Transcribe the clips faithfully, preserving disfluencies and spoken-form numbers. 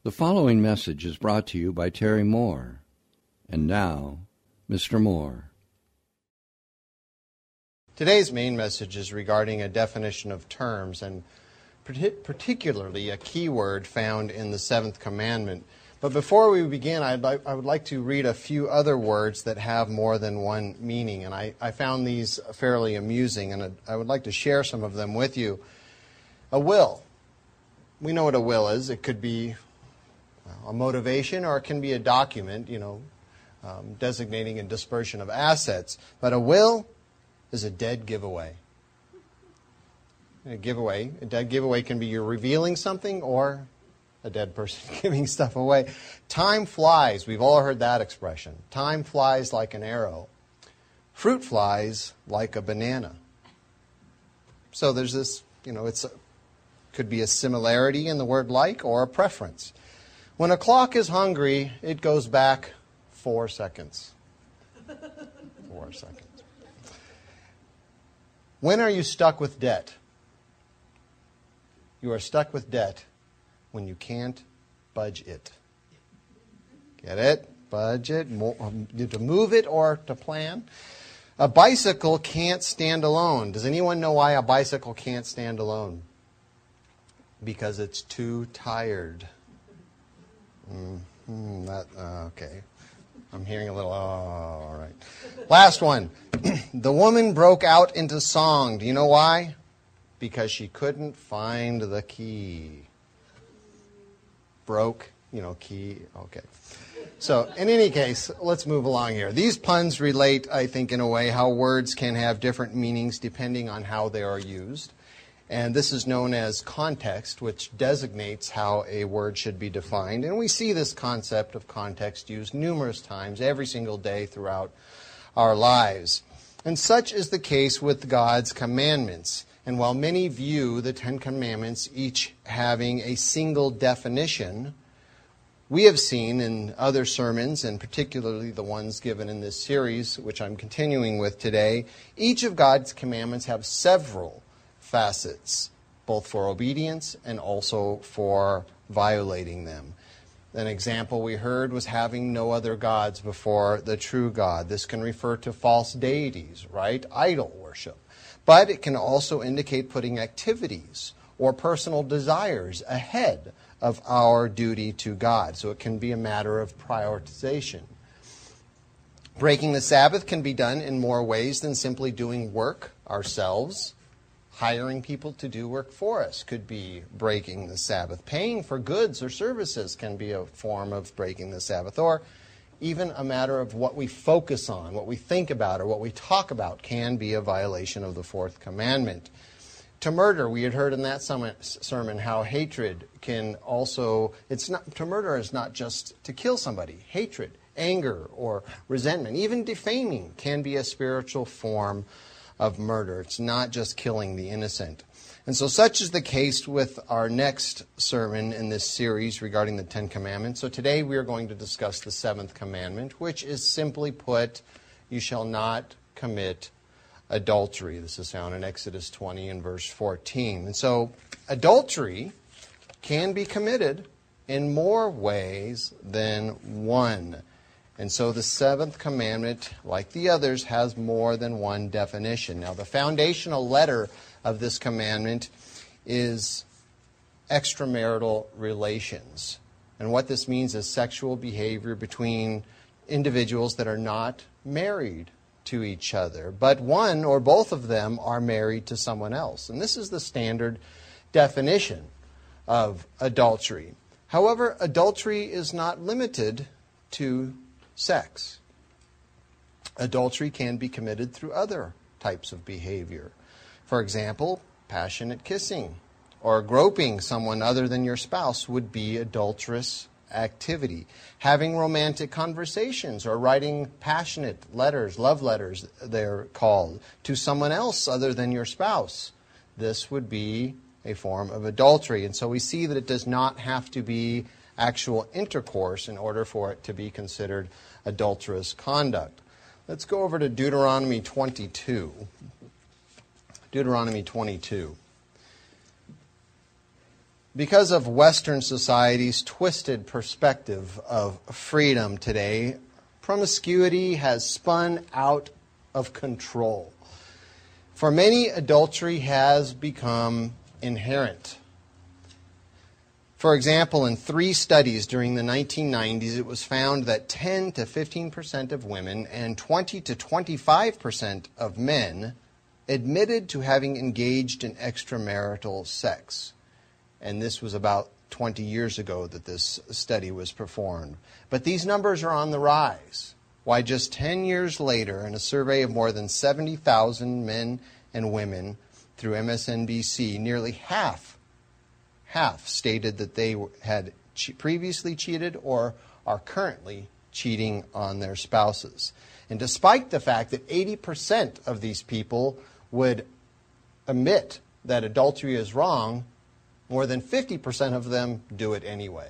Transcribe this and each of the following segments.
The following message is brought to you by Terry Moore. And now, Mister Moore. Today's main message is regarding a definition of terms, and particularly a key word found in the seventh commandment. But before we begin, I'd like, I would like to read a few other words that have more than one meaning, and I, I found these fairly amusing, and I would like to share some of them with you. A will. We know what a will is. It could be a motivation, or it can be a document, you know, um, designating a dispersion of assets. But a will is a dead giveaway. A giveaway, a dead giveaway can be you're revealing something or a dead person giving stuff away. Time flies. We've all heard that expression. Time flies like an arrow. Fruit flies like a banana. So there's this, you know, it's a, could be a similarity in the word like or a preference. When a clock is hungry, it goes back four seconds. Four seconds. When are you stuck with debt? You are stuck with debt when you can't budge it. Get it? Budge it. To move it or to plan. A bicycle can't stand alone. Does anyone know why a bicycle can't stand alone? Because it's too tired. Mm-hmm, that, uh, okay. I'm hearing a little, oh, all right. Last one. The woman broke out into song. Do you know why? Because she couldn't find the key. Broke, you know, key, okay. So, in any case, let's move along here. These puns relate, I think, in a way, how words can have different meanings depending on how they are used. And this is known as context, which designates how a word should be defined. And we see this concept of context used numerous times every single day throughout our lives. And such is the case with God's commandments. And while many view the Ten Commandments each having a single definition, we have seen in other sermons, and particularly the ones given in this series, which I'm continuing with today, each of God's commandments have several facets, both for obedience and also for violating them. An example we heard was having no other gods before the true God. This can refer to false deities, right? Idol worship. But it can also indicate putting activities or personal desires ahead of our duty to God. So it can be a matter of prioritization. Breaking the Sabbath can be done in more ways than simply doing work ourselves. Hiring people to do work for us could be breaking the Sabbath. Paying for goods or services can be a form of breaking the Sabbath. Or even a matter of what we focus on, what we think about, or what we talk about can be a violation of the fourth commandment. To murder, we had heard in that sermon how hatred can also, it's not, to murder is not just to kill somebody. Hatred, anger, or resentment, even defaming can be a spiritual form of murder. It's not just killing the innocent. And so such is the case with our next sermon in this series regarding the Ten Commandments. So today we are going to discuss the seventh commandment, which is simply put, you shall not commit adultery. This is found in Exodus twenty and verse fourteen. And so adultery can be committed in more ways than one. And so the seventh commandment, like the others, has more than one definition. Now, the foundational letter of this commandment is extramarital relations. And what this means is sexual behavior between individuals that are not married to each other, but one or both of them are married to someone else. And this is the standard definition of adultery. However, adultery is not limited to sex. Adultery can be committed through other types of behavior. For example, passionate kissing or groping someone other than your spouse would be adulterous activity. Having romantic conversations or writing passionate letters, love letters they're called, to someone else other than your spouse. This would be a form of adultery. And so we see that it does not have to be actual intercourse in order for it to be considered adulterous conduct. Let's go over to Deuteronomy twenty-two. Deuteronomy twenty-two. Because of Western society's twisted perspective of freedom today, promiscuity has spun out of control. For many, adultery has become inherent. For example, in three studies during the nineteen nineties, it was found that ten to fifteen percent of women and twenty to twenty-five percent of men admitted to having engaged in extramarital sex. And this was about twenty years ago that this study was performed. But these numbers are on the rise. Why, just ten years later, in a survey of more than seventy thousand men and women through M S N B C, nearly half, half stated that they had che- previously cheated or are currently cheating on their spouses. And despite the fact that eighty percent of these people would admit that adultery is wrong, more than fifty percent of them do it anyway.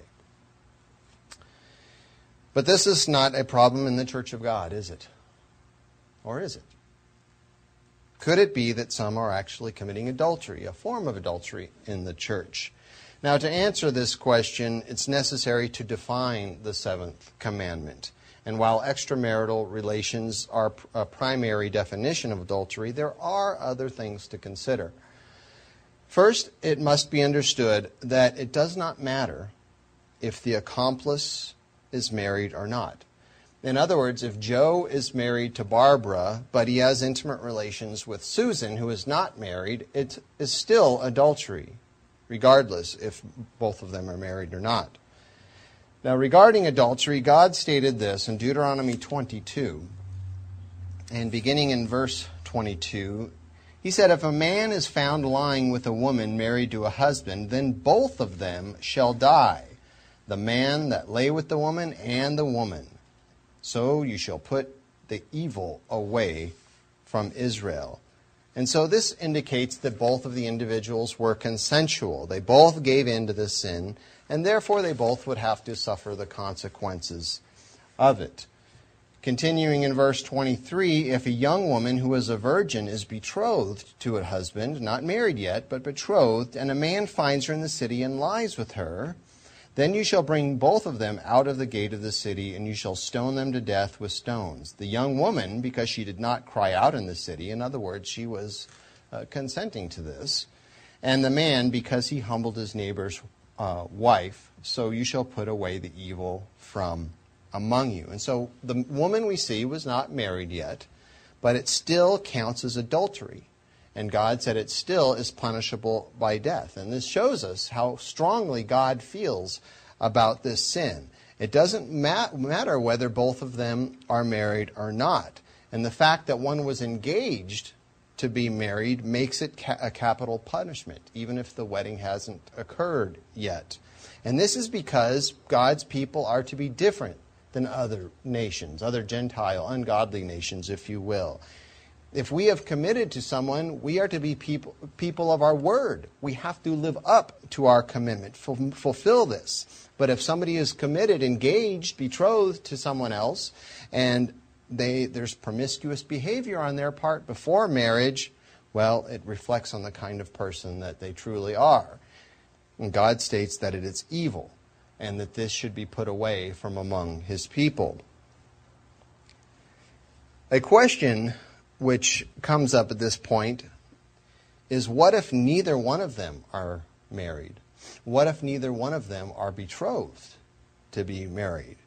But this is not a problem in the Church of God, is it? Or is it? Could it be that some are actually committing adultery, a form of adultery in the church? Now, to answer this question, it's necessary to define the seventh commandment. And while extramarital relations are a primary definition of adultery, there are other things to consider. First, it must be understood that it does not matter if the accomplice is married or not. In other words, if Joe is married to Barbara, but he has intimate relations with Susan, who is not married, it is still adultery, regardless if both of them are married or not. Now, regarding adultery, God stated this in Deuteronomy twenty-two, and beginning in verse twenty-two, he said, "If a man is found lying with a woman married to a husband, then both of them shall die, the man that lay with the woman and the woman. So you shall put the evil away from Israel." And so this indicates that both of the individuals were consensual. They both gave in to this sin, and therefore they both would have to suffer the consequences of it. Continuing in verse twenty-three, if a young woman who is a virgin is betrothed to a husband, not married yet, but betrothed, and a man finds her in the city and lies with her, then you shall bring both of them out of the gate of the city, and you shall stone them to death with stones. The young woman, because she did not cry out in the city, in other words, she was uh, consenting to this, and the man, because he humbled his neighbor's uh, wife, so you shall put away the evil from among you. And so the woman we see was not married yet, but it still counts as adultery. And God said it still is punishable by death. And this shows us how strongly God feels about this sin. It doesn't ma- matter whether both of them are married or not. And the fact that one was engaged to be married makes it ca- a capital punishment, even if the wedding hasn't occurred yet. And this is because God's people are to be different than other nations, other Gentile, ungodly nations, if you will. If we have committed to someone, we are to be people, people of our word. We have to live up to our commitment, ful- fulfill this. But if somebody is committed, engaged, betrothed to someone else, and they, there's promiscuous behavior on their part before marriage, well, it reflects on the kind of person that they truly are. And God states that it is evil, and that this should be put away from among his people. A question which comes up at this point is, what if neither one of them are married? What if neither one of them are betrothed to be married?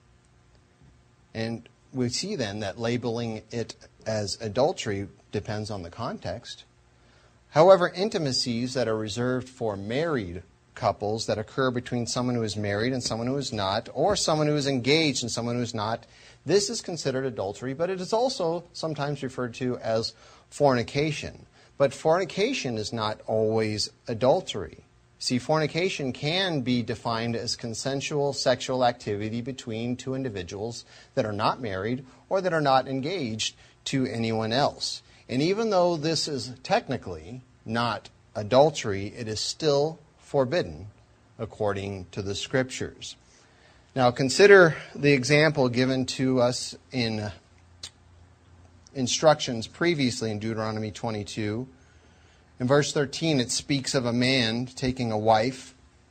And we see then that labeling it as adultery depends on the context. However, intimacies that are reserved for married couples, that occur between someone who is married and someone who is not, or someone who is engaged and someone who is not, this is considered adultery, but it is also sometimes referred to as fornication. But fornication is not always adultery. See, fornication can be defined as consensual sexual activity between two individuals that are not married or that are not engaged to anyone else. And even though this is technically not adultery, it is still forbidden according to the Scriptures. Now consider the example given to us in instructions previously in Deuteronomy twenty-two. In verse thirteen, it speaks of a man taking a wife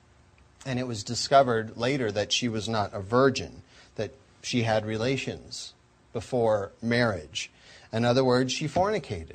And it was discovered later that she was not a virgin, that she had relations before marriage. In other words, she fornicated.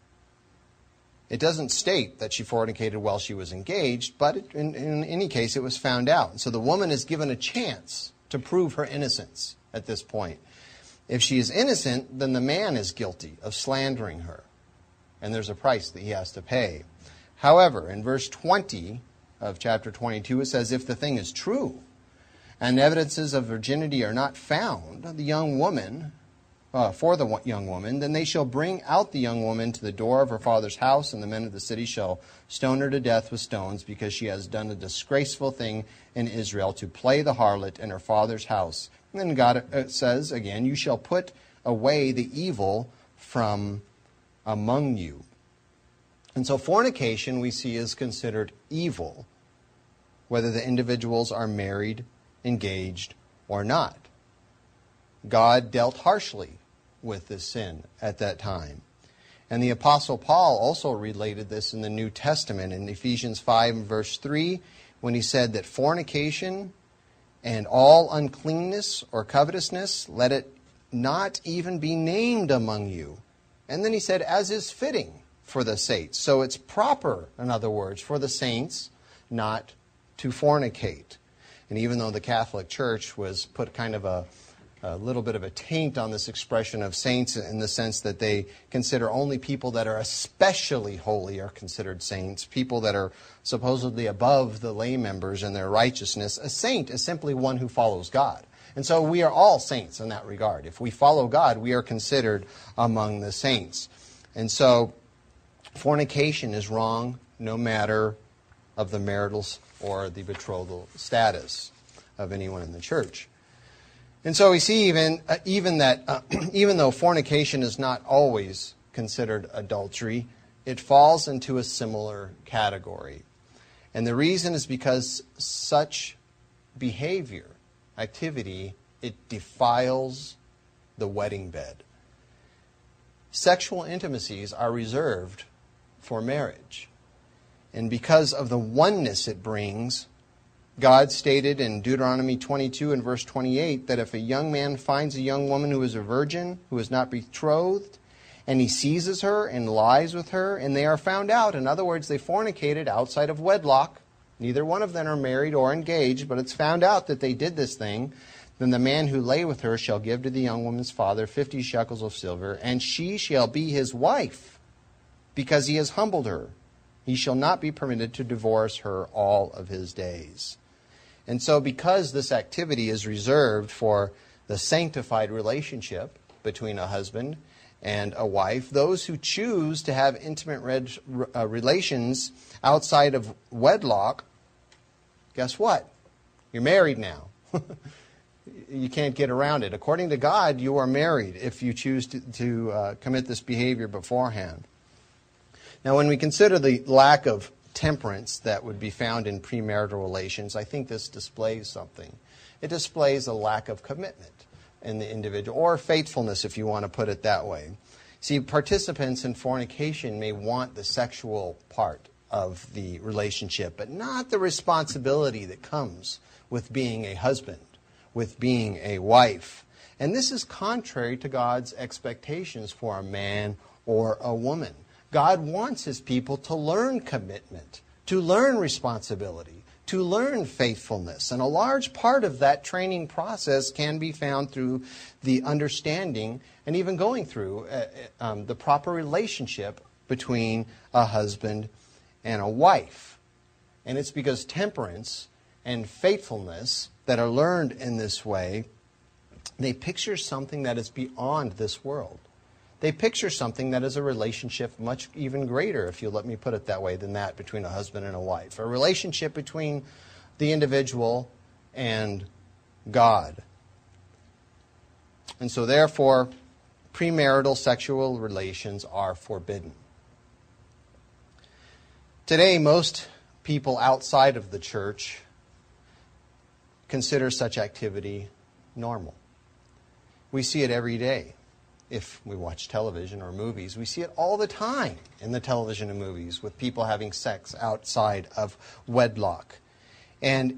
It doesn't state that she fornicated while she was engaged, but it, in, in any case, it was found out. So the woman is given a chance to prove her innocence at this point. If she is innocent, then the man is guilty of slandering her, and there's a price that he has to pay. However, in verse twenty of chapter twenty-two, it says, if the thing is true and evidences of virginity are not found, the young woman, uh, for the young woman, then they shall bring out the young woman to the door of her father's house, and the men of the city shall stone her to death with stones, because she has done a disgraceful thing in Israel, to play the harlot in her father's house. And then God says again, you shall put away the evil from among you. And so fornication, we see, is considered evil, whether the individuals are married, engaged, or not. God dealt harshly with this sin at that time. And the Apostle Paul also related this in the New Testament in Ephesians five and verse three, when he said that fornication and all uncleanness or covetousness, let it not even be named among you. And then he said, as is fitting for the saints. So it's proper, in other words, for the saints not to fornicate. And even though the Catholic Church was put kind of a, a little bit of a taint on this expression of saints, in the sense that they consider only people that are especially holy are considered saints, people that are supposedly above the lay members in their righteousness, a saint is simply one who follows God. And so we are all saints in that regard. If we follow God, we are considered among the saints. And so fornication is wrong no matter of the marital or the betrothal status of anyone in the church. And so we see even uh, even that uh, even though fornication is not always considered adultery, it falls into a similar category. And the reason is because such behavior, activity, it defiles the wedding bed. Sexual intimacies are reserved for marriage. And because of the oneness it brings, God stated in Deuteronomy twenty-two and verse twenty-eight that if a young man finds a young woman who is a virgin, who is not betrothed, and he seizes her and lies with her, and they are found out, in other words, they fornicated outside of wedlock, neither one of them are married or engaged, but it's found out that they did this thing, then the man who lay with her shall give to the young woman's father fifty shekels of silver, and she shall be his wife, because he has humbled her. He shall not be permitted to divorce her all of his days. And so because this activity is reserved for the sanctified relationship between a husband and a wife, those who choose to have intimate red, uh, relations outside of wedlock, guess what? You're married now. You can't get around it. According to God, you are married if you choose to, to uh, commit this behavior beforehand. Now, when we consider the lack of temperance that would be found in premarital relations, I think this displays something. It displays a lack of commitment in the individual, or faithfulness, if you want to put it that way. See, participants in fornication may want the sexual part of the relationship, but not the responsibility that comes with being a husband, with being a wife. And this is contrary to God's expectations for a man or a woman. God wants His people to learn commitment, to learn responsibility, to learn faithfulness. And a large part of that training process can be found through the understanding and even going through uh, um, the proper relationship between a husband and a wife. And it's because temperance and faithfulness that are learned in this way, they picture something that is beyond this world. They picture something that is a relationship much even greater, if you'll let me put it that way, than that between a husband and a wife. A relationship between the individual and God. And so therefore, premarital sexual relations are forbidden. Today, most people outside of the church consider such activity normal. We see it every day. If we watch television or movies, we see it all the time in the television and movies with people having sex outside of wedlock. And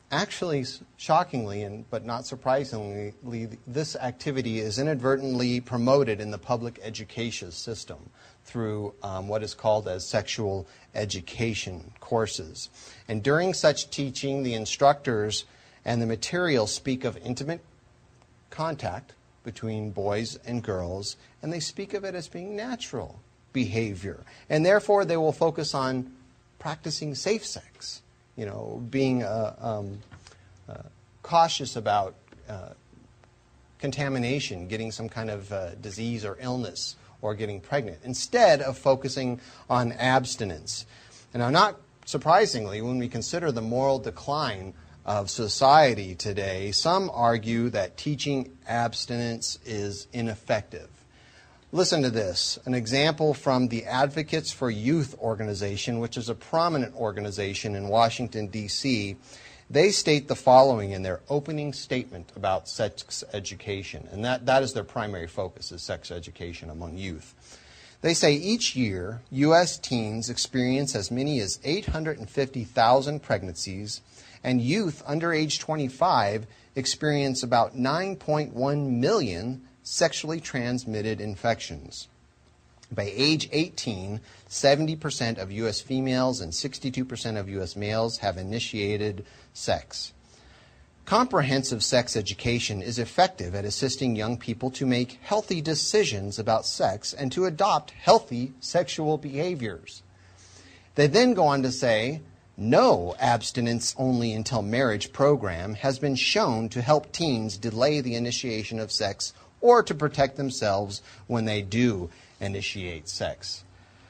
Actually, shockingly, and but not surprisingly, this activity is inadvertently promoted in the public education system through um, what is called as sexual education courses. And during such teaching, the instructors and the material speak of intimate contact between boys and girls, and they speak of it as being natural behavior. And therefore, they will focus on practicing safe sex, you know, being uh, um, uh, cautious about uh, contamination, getting some kind of uh, disease or illness, or getting pregnant, instead of focusing on abstinence. And now, not surprisingly, when we consider the moral decline of society today, some argue that teaching abstinence is ineffective. Listen to this, an example from the Advocates for Youth organization, which is a prominent organization in Washington, D C They state the following in their opening statement about sex education, and that, that is their primary focus, is sex education among youth. They say each year, U S teens experience as many as eight hundred fifty thousand pregnancies, and youth under age twenty-five experience about nine point one million sexually transmitted infections. By age eighteen, seventy percent of U S females and sixty-two percent of U S males have initiated sex. Comprehensive sex education is effective at assisting young people to make healthy decisions about sex and to adopt healthy sexual behaviors. They then go on to say, no abstinence only until marriage program has been shown to help teens delay the initiation of sex or to protect themselves when they do initiate sex.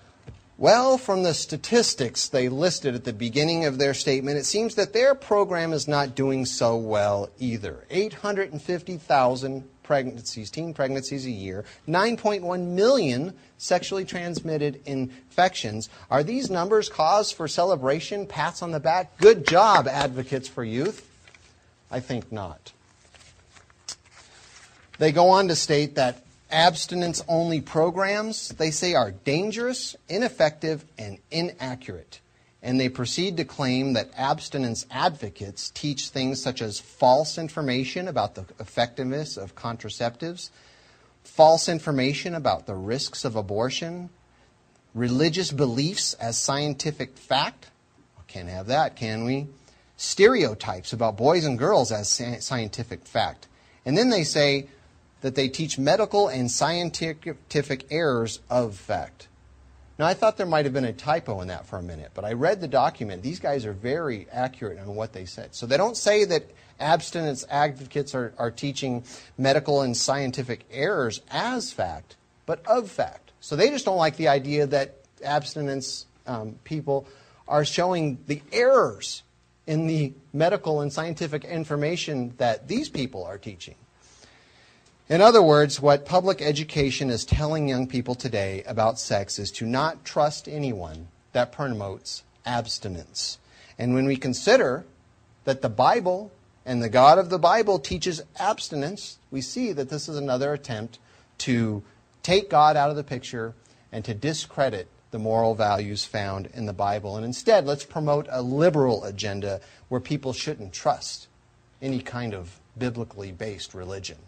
Well, from the statistics they listed at the beginning of their statement, it seems that their program is not doing so well either. eight hundred fifty thousand pregnancies, teen pregnancies a year, nine point one million sexually transmitted infections. Are these numbers cause for celebration, pats on the back? Good job, Advocates for Youth. I think not. They go on to state that abstinence-only programs, they say, are dangerous, ineffective, and inaccurate. And they proceed to claim that abstinence advocates teach things such as false information about the effectiveness of contraceptives, false information about the risks of abortion, religious beliefs as scientific fact. Can't have that, can we? Stereotypes about boys and girls as scientific fact. And then they say that they teach medical and scientific errors of fact. Now, I thought there might have been a typo in that for a minute, but I read the document. These guys are very accurate on what they said. So they don't say that abstinence advocates are, are teaching medical and scientific errors as fact, but of fact. So they just don't like the idea that abstinence um, people are showing the errors in the medical and scientific information that these people are teaching. In other words, what public education is telling young people today about sex is to not trust anyone that promotes abstinence. And when we consider that the Bible and the God of the Bible teaches abstinence, we see that this is another attempt to take God out of the picture and to discredit the moral values found in the Bible. And instead, let's promote a liberal agenda where people shouldn't trust any kind of biblically based religion.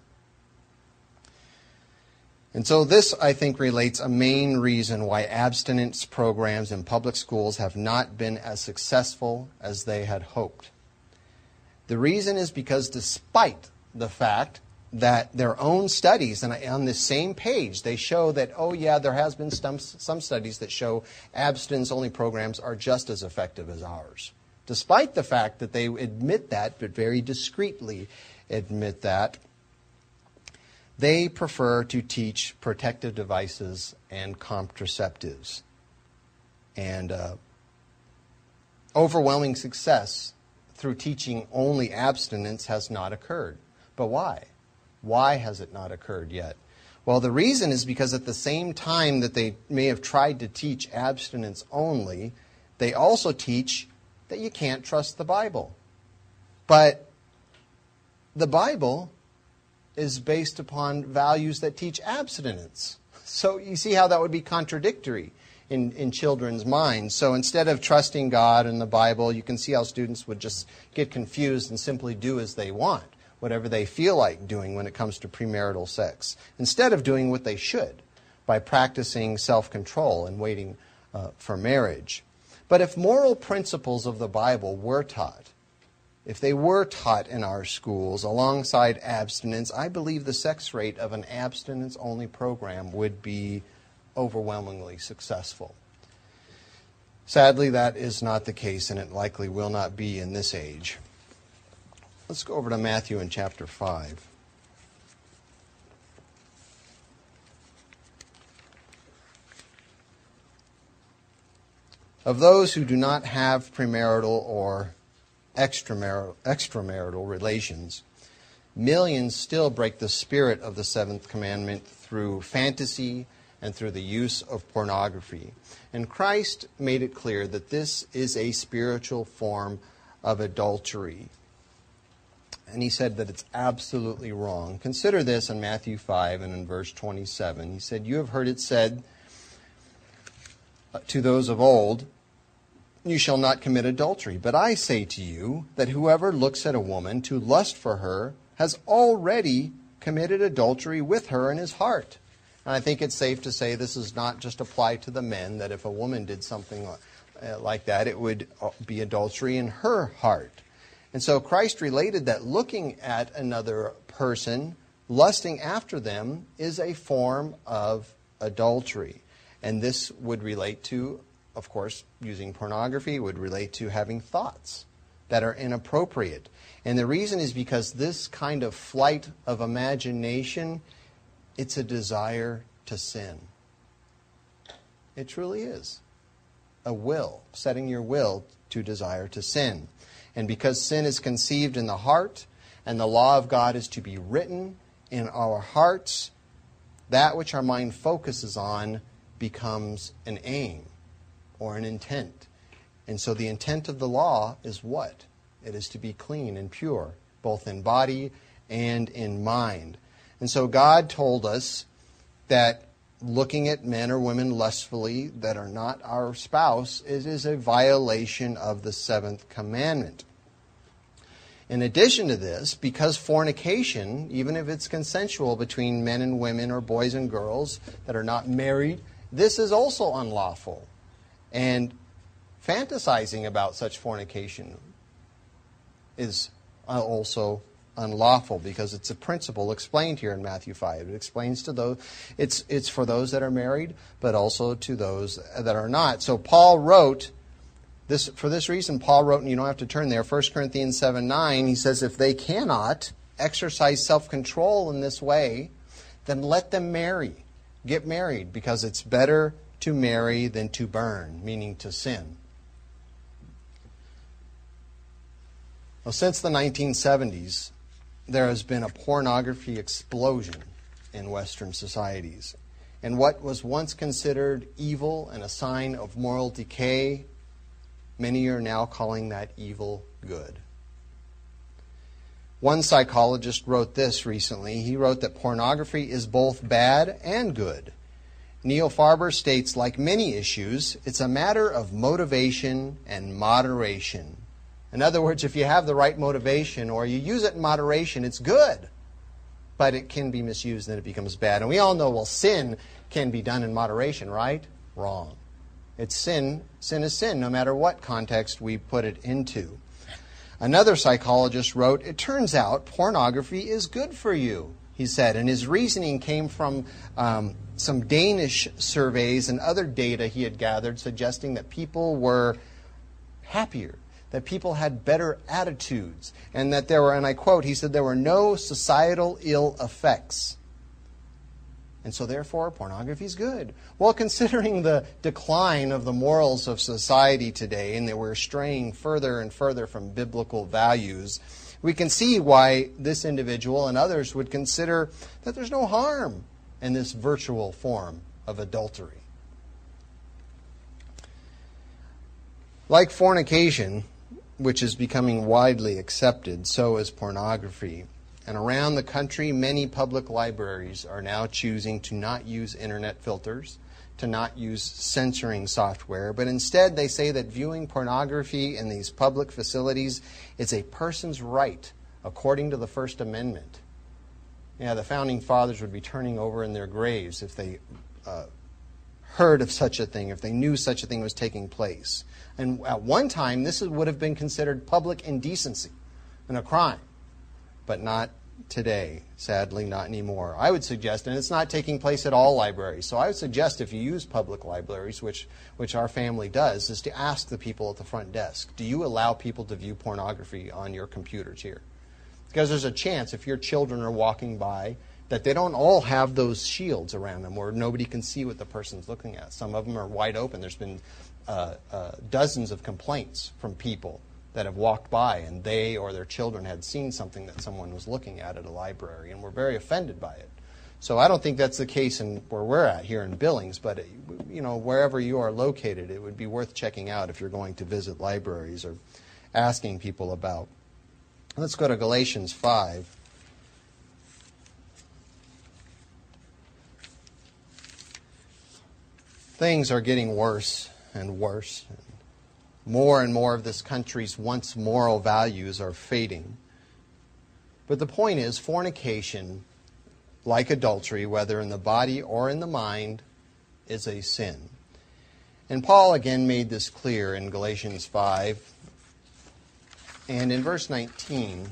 And so this, I think, relates a main reason why abstinence programs in public schools have not been as successful as they had hoped. The reason is because despite the fact that their own studies, and on this same page, they show that, oh yeah, there has been some, some studies that show abstinence-only programs are just as effective as ours. Despite the fact that they admit that, but very discreetly admit that, they prefer to teach protective devices and contraceptives. And uh, overwhelming success through teaching only abstinence has not occurred. But why? Why has it not occurred yet? Well, the reason is because at the same time that they may have tried to teach abstinence only, they also teach that you can't trust the Bible. But the Bible is based upon values that teach abstinence. So you see how that would be contradictory. in, in children's minds. So instead of trusting God and the Bible, you can see how students would just get confused and simply do as they want, whatever they feel like doing when it comes to premarital sex, instead of doing what they should by practicing self-control and waiting uh, for marriage. But if moral principles of the Bible were taught, if they were taught in our schools alongside abstinence, I believe the sex rate of an abstinence-only program would be overwhelmingly successful. Sadly, that is not the case, and it likely will not be in this age. Let's go over to Matthew in chapter five. Of those who do not have premarital or extramarital, extramarital relations, millions still break the spirit of the seventh commandment through fantasy and through the use of pornography. And Christ made it clear that this is a spiritual form of adultery. And he said that it's absolutely wrong. Consider this in Matthew five and in verse twenty-seven. He said, "You have heard it said to those of old, 'You shall not commit adultery.' But I say to you that whoever looks at a woman to lust for her has already committed adultery with her in his heart." And I think it's safe to say this does not just apply to the men, that if a woman did something like that, it would be adultery in her heart. And so Christ related that looking at another person, lusting after them, is a form of adultery. And this would relate to, of course, using pornography, would relate to having thoughts that are inappropriate. And the reason is because this kind of flight of imagination, it's a desire to sin. It truly is. A will, setting your will to desire to sin. And because sin is conceived in the heart, and the law of God is to be written in our hearts, that which our mind focuses on becomes an aim or an intent. And so the intent of the law is what? It is to be clean and pure, both in body and in mind. And so God told us that looking at men or women lustfully that are not our spouse, it is a violation of the seventh commandment. In addition to this, because fornication, even if it's consensual between men and women or boys and girls that are not married, this is also unlawful. And fantasizing about such fornication is also unlawful, because it's a principle explained here in Matthew five. It explains to those, it's it's for those that are married, but also to those that are not. So Paul wrote, this for this reason, Paul wrote, and you don't have to turn there, First Corinthians seven nine, he says, if they cannot exercise self-control in this way, then let them marry. Get married, because it's better to marry than to burn, meaning to sin. Well, since the nineteen seventies, there has been a pornography explosion in Western societies. And what was once considered evil and a sign of moral decay, many are now calling that evil good. One psychologist wrote this recently. He wrote that pornography is both bad and good. Neil Farber states, like many issues, it's a matter of motivation and moderation. In other words, if you have the right motivation or you use it in moderation, it's good. But it can be misused and it becomes bad. And we all know, well, sin can be done in moderation, right? Wrong. It's sin. Sin is sin, no matter what context we put it into. Another psychologist wrote, it turns out pornography is good for you, he said. And his reasoning came from um, some Danish surveys and other data he had gathered suggesting that people were happier, that people had better attitudes, and that there were, and I quote, he said, there were no societal ill effects. And so therefore, pornography is good. Well, considering the decline of the morals of society today, and that we're straying further and further from biblical values, we can see why this individual and others would consider that there's no harm in this virtual form of adultery. Like fornication, which is becoming widely accepted, so is pornography. And around the country, many public libraries are now choosing to not use internet filters, to not use censoring software, but instead they say that viewing pornography in these public facilities is a person's right according to the First Amendment. Yeah, the Founding Fathers would be turning over in their graves if they uh, heard of such a thing, if they knew such a thing was taking place. And at one time, this would have been considered public indecency and a crime, but not today. Sadly, not anymore. I would suggest, and it's not taking place at all libraries, so I would suggest if you use public libraries, which, which our family does, is to ask the people at the front desk, do you allow people to view pornography on your computers here? Because there's a chance if your children are walking by that they don't all have those shields around them where nobody can see what the person's looking at. Some of them are wide open. There's been uh, uh, dozens of complaints from people that have walked by and they or their children had seen something that someone was looking at at a library and were very offended by it. So I don't think that's the case in where we're at here in Billings, but you know, wherever you are located, it would be worth checking out if you're going to visit libraries or asking people about. Let's go to Galatians five. Things are getting worse and worse. More and more of this country's once moral values are fading. But the point is, fornication, like adultery, whether in the body or in the mind, is a sin. And Paul again made this clear in Galatians five. And in verse nineteen,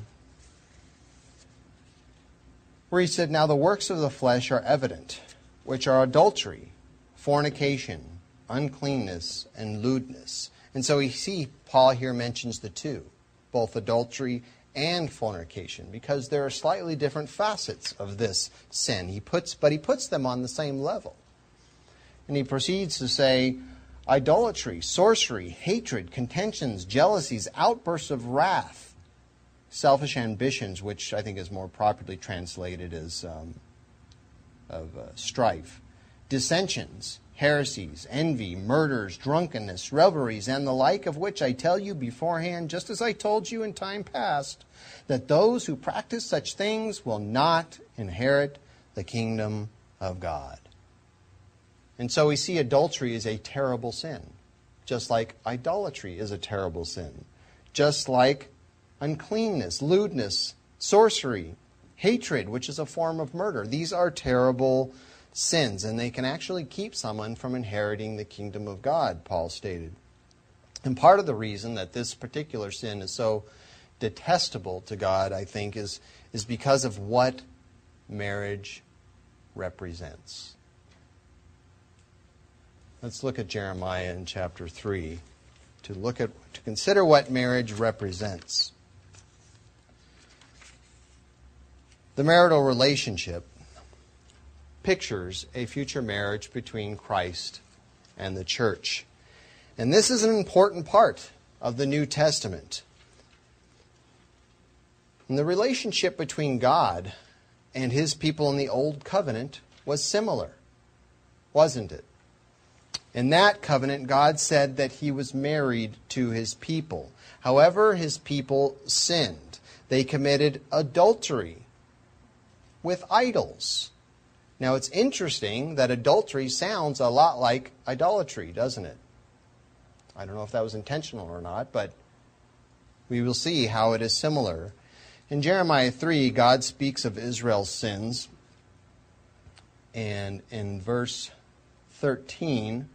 where he said, "Now the works of the flesh are evident, which are adultery, fornication, uncleanness, and lewdness." And so we see Paul here mentions the two, both adultery and fornication, because there are slightly different facets of this sin. He puts, but he puts them on the same level. And he proceeds to say, idolatry, sorcery, hatred, contentions, jealousies, outbursts of wrath, selfish ambitions, which I think is more properly translated as um, of uh, strife, dissensions, heresies, envy, murders, drunkenness, revelries, and the like, of which I tell you beforehand, just as I told you in time past, that those who practice such things will not inherit the kingdom of God. And so we see adultery is a terrible sin, just like idolatry is a terrible sin, just like uncleanness, lewdness, sorcery, hatred, which is a form of murder. These are terrible sins, and they can actually keep someone from inheriting the kingdom of God, Paul stated. And part of the reason that this particular sin is so detestable to God, I think, is, is because of what marriage represents. Let's look at Jeremiah in chapter three to look at to consider what marriage represents. The marital relationship pictures a future marriage between Christ and the church. And this is an important part of the New Testament. And the relationship between God and his people in the Old Covenant was similar, wasn't it? In that covenant, God said that he was married to his people. However, his people sinned. They committed adultery with idols. Now, it's interesting that adultery sounds a lot like idolatry, doesn't it? I don't know if that was intentional or not, but we will see how it is similar. In Jeremiah three, God speaks of Israel's sins. And in verse thirteen,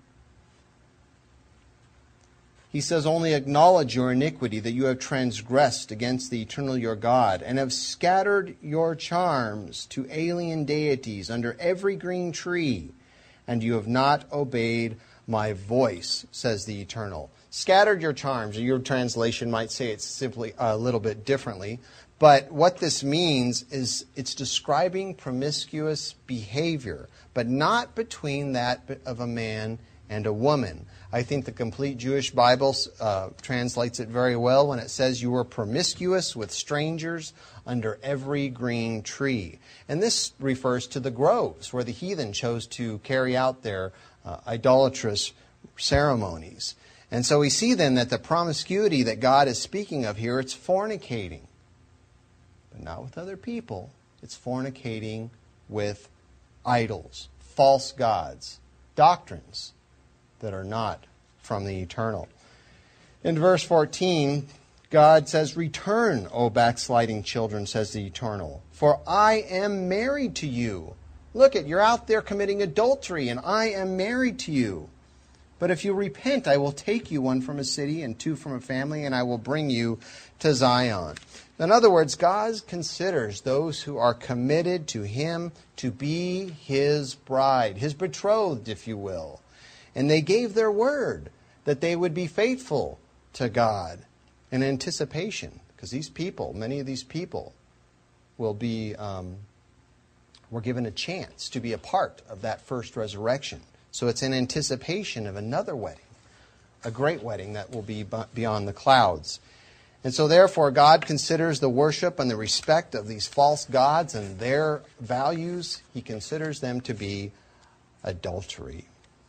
he says, "Only acknowledge your iniquity, that you have transgressed against the eternal your God, and have scattered your charms to alien deities under every green tree, and you have not obeyed my voice, says the Eternal." Scattered your charms, or your translation might say it's simply a little bit differently. But what this means is it's describing promiscuous behavior, but not between that of a man and a woman. I think the Complete Jewish Bible uh, translates it very well when it says you were promiscuous with strangers under every green tree. And this refers to the groves where the heathen chose to carry out their uh, idolatrous ceremonies. And so we see then that the promiscuity that God is speaking of here, it's fornicating. But not with other people. It's fornicating with idols, false gods, doctrines that are not from the eternal. In verse fourteen, God says, "Return, O backsliding children, says the Eternal, for I am married to you." Look at, you're out there committing adultery, and I am married to you. But if you repent, I will take you, one from a city and two from a family, and I will bring you to Zion. In other words, God considers those who are committed to Him to be His bride, His betrothed, if you will. And they gave their word that they would be faithful to God in anticipation, because these people, many of these people, will be, um, were given a chance to be a part of that first resurrection. So it's in anticipation of another wedding, a great wedding that will be beyond the clouds. And so therefore God considers the worship and the respect of these false gods and their values, He considers them to be adultery.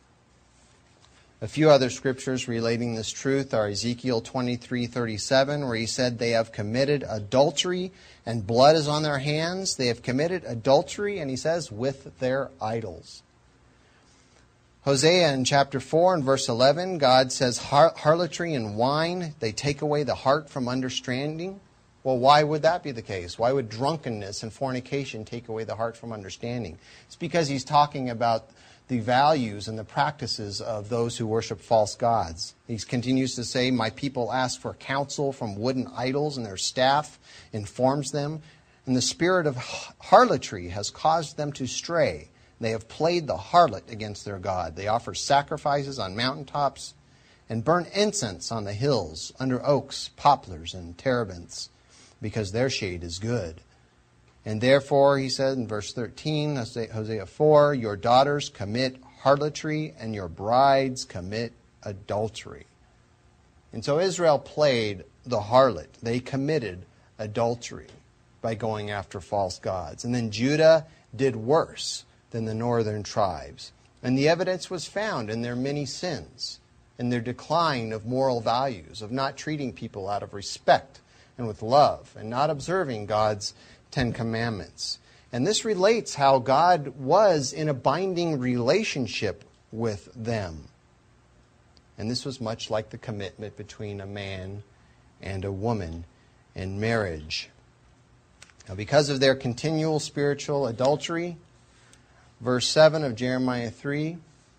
A few other scriptures relating this truth are Ezekiel twenty-three thirty-seven, where He said, "They have committed adultery, and blood is on their hands. They have committed adultery," and He says, "with their idols." Hosea in chapter four and verse eleven, God says, Har- harlotry and wine, they take away the heart from understanding. Well, why would that be the case? Why would drunkenness and fornication take away the heart from understanding? It's because He's talking about the values and the practices of those who worship false gods. He continues to say, "My people ask for counsel from wooden idols, and their staff informs them. And the spirit of harlotry has caused them to stray. They have played the harlot against their God. They offer sacrifices on mountaintops and burn incense on the hills under oaks, poplars, and terebinths, because their shade is good. And therefore," he said in verse thirteen, Hosea four, "your daughters commit harlotry, and your brides commit adultery." And so Israel played the harlot. They committed adultery by going after false gods. And then Judah did worse than the northern tribes. And the evidence was found in their many sins, in their decline of moral values, of not treating people out of respect and with love, and not observing God's Ten Commandments. And this relates how God was in a binding relationship with them. And this was much like the commitment between a man and a woman in marriage. Now, because of their continual spiritual adultery, verse seven of Jeremiah three,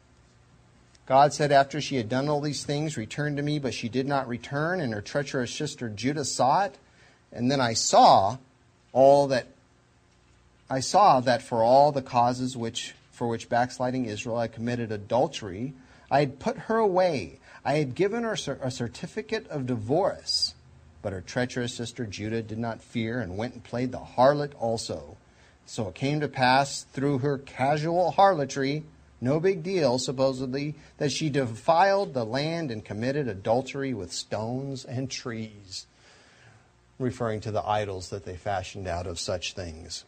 God said, "After she had done all these things, return to me, but she did not return, and her treacherous sister Judah saw it. And then I saw all that I saw that for all the causes which for which backsliding Israel had committed adultery, I had put her away. I had given her a certificate of divorce. But her treacherous sister Judah did not fear, and went and played the harlot also. So it came to pass through her casual harlotry, no big deal supposedly, that she defiled the land and committed adultery with stones and trees," referring to the idols that they fashioned out of such things.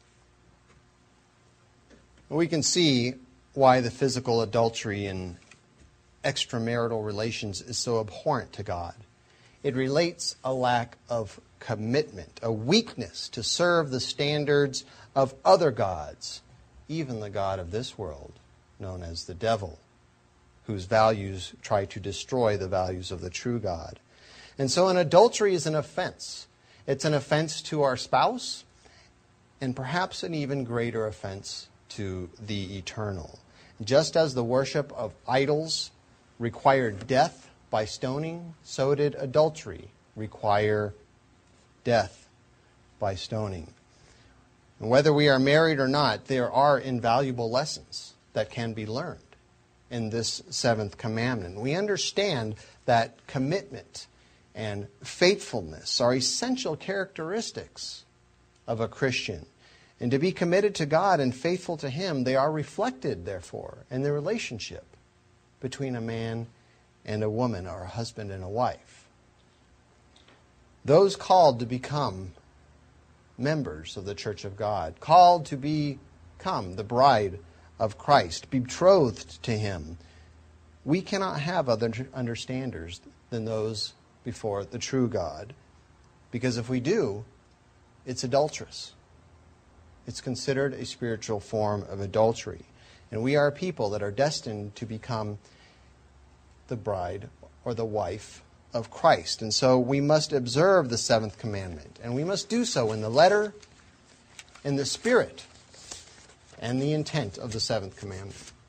We can see why the physical adultery in extramarital relations is so abhorrent to God. It relates a lack of commitment, a weakness to serve the standards of other gods, even the god of this world, known as the devil, whose values try to destroy the values of the true God. And so an adultery is an offense. It's an offense to our spouse, and perhaps an even greater offense to the eternal. Just as the worship of idols required death by stoning, so did adultery require death by stoning. And whether we are married or not, there are invaluable lessons that can be learned in this seventh commandment. We understand that commitment and faithfulness are essential characteristics of a Christian. And to be committed to God and faithful to Him, they are reflected, therefore, in the relationship between a man and a woman, or a husband and a wife. Those called to become members of the Church of God, called to become the bride of Christ, betrothed to Him, we cannot have other understanders than those before the true God. Because if we do, it's adulterous. It's considered a spiritual form of adultery. And we are a people that are destined to become the bride or the wife of Christ. And so we must observe the seventh commandment. And we must do so in the letter, in the spirit, and the intent of the seventh commandment.